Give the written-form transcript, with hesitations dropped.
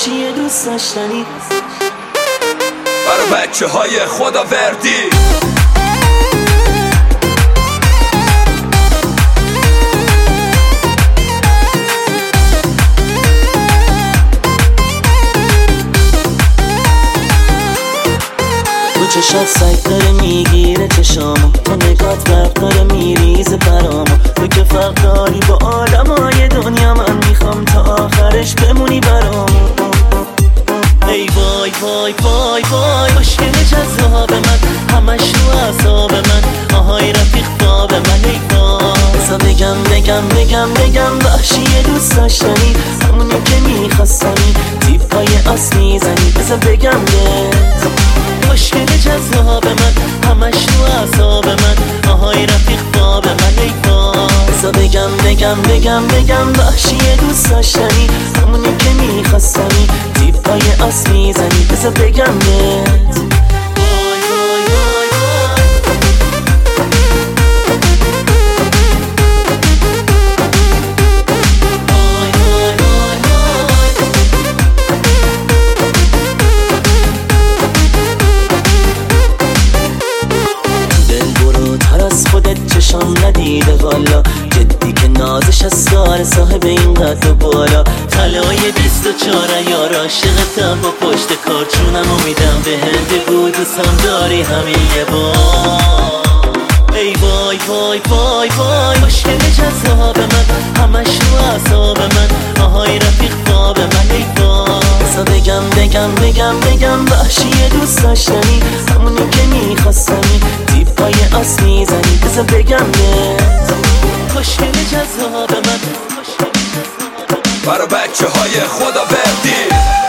وحشی دوست داشتنی برای بچه های خداوردی. تو چشات سگ داره میگیره چشامو، تو نگات برق داره میریزه برامو. تو که فرق داری با آدمای دنیا، من میخوام تا آخرش بمونی برامو. ای وای وای وای وای مشکل جذاب من، همش رو اعصاب من، آهای رفیق خواب من. ای وای بذار بگم وحشی دوست داشتنی، همونی که میخواستنی، تیپای آس میزنی. بذار بگم مشکل جذاب من، همش رو اعصاب من، آهای رفیق خواب من. ای وای بذار بگم وحشی دوست داشتنی، همونی که میخواستنی، تیپای آس میزنی. بذار بگم خودت چشم ندیده والا، جدی که نازش از سار صاحب این قد و بالا. طلای 24 یار عاشقتم، با پشت کارچونم و میدم به هند بود، دوستم داری همین یه بار. ای وای وای وای وای مشکل جذاب من، همش رو اعصاب من، آهای رفیق خواب من. ای وای بذار بگم وحشی دوست داشتنی، همونی که میخواستنی، تیپای آس میزنی. بذار بگم مشکل جذاب من، برای بچه های خداوردی.